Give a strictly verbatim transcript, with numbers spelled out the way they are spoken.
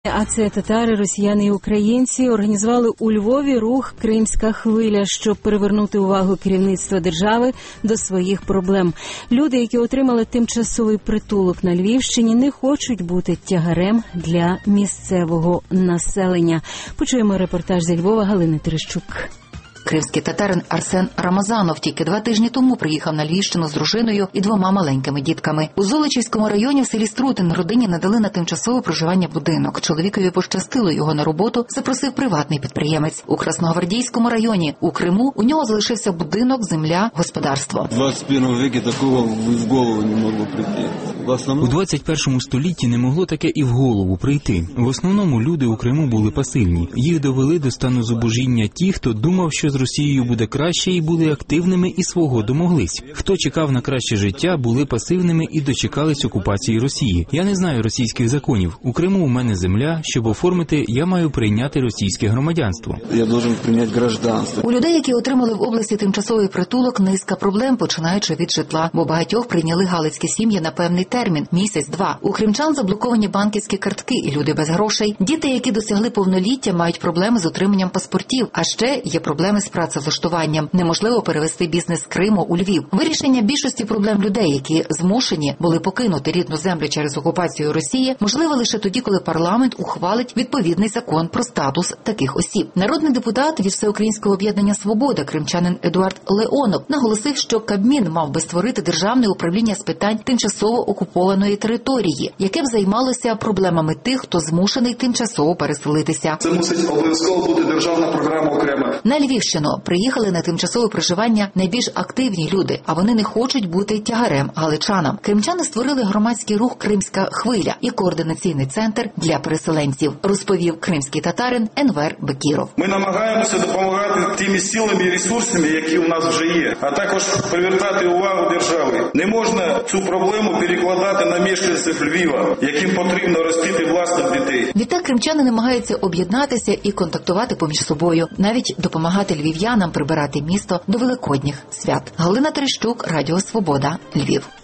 А це татари, росіяни і українці організували у Львові рух «Кримська хвиля», щоб привернути увагу керівництва держави до своїх проблем. Люди, які отримали тимчасовий притулок на Львівщині, не хочуть бути тягарем для місцевого населення. Почуємо репортаж зі Львова Галини Терещук. Кримський татарин Арсен Рамазанов тільки два тижні тому приїхав на Львівщину з дружиною і двома маленькими дітками. У Золочівському районі в селі Струтин родині надали на тимчасове проживання будинок. Чоловікові пощастило, його на роботу запросив приватний підприємець. У Красногвардійському районі у Криму у нього залишився будинок, земля, господарство. В двадцять першому віці такого в голову не могло прийти. У двадцять першому столітті не могло таке і в голову прийти. В основному люди у Криму були пасивні. Їх довели до стану зубожіння ті, хто думав, що з Росією буде краще, і були активними і свого домоглись. Хто чекав на краще життя, були пасивними і дочекались окупації Росії. Я не знаю російських законів. У Криму у мене земля. Щоб оформити, я маю прийняти російське громадянство. Я должен прийняти громадянство. У людей, які отримали в області тимчасовий притулок, низка проблем, починаючи від житла. Бо багатьох прийняли галицькі сім'ї на певний термін – місяць-два. У кримчан заблоковані банківські картки і люди без грошей. Діти, які досягли повноліття, мають проблеми з отриманням паспортів. А ще є проблеми з працевлаштуванням. Неможливо перевести бізнес з Криму у Львів. Вирішення більшості проблем людей, які змушені були покинути рідну землю через окупацію Росії, можливо лише тоді, коли парламент ухвалить відповідний закон про статус таких осіб. Народний депутат від Всеукраїнського об'єднання «Свобода» кримчанин Едуард Леонов наголосив, що Кабмін мав би створити державне управління з питань тимчасово окупованої території, яке б займалося проблемами тих, хто змушений тимчасово переселитися. Це мусить обов'язково бути державна програма окрема. На Львівщину приїхали на тимчасове проживання найбільш активні люди, а вони не хочуть бути тягарем галичанам. Кримчани створили громадський рух «Кримська хвиля» і координаційний центр для переселенців, розповів кримський татарин Енвер Бекіров. Ми намагаємося допомагати тими силами і ресурсами, які у нас вже є, а також привертати увагу держави. Не можна цю проблему перекладати на мешканців Львова, яким потрібно ростити власних дітей. Відтак кримчани намагаються об'єднатися і контактувати поміж собою, навіть допомагати львів'янам прибирати місто до великодніх свят. Галина Терещук, Радіо Свобода, Львів.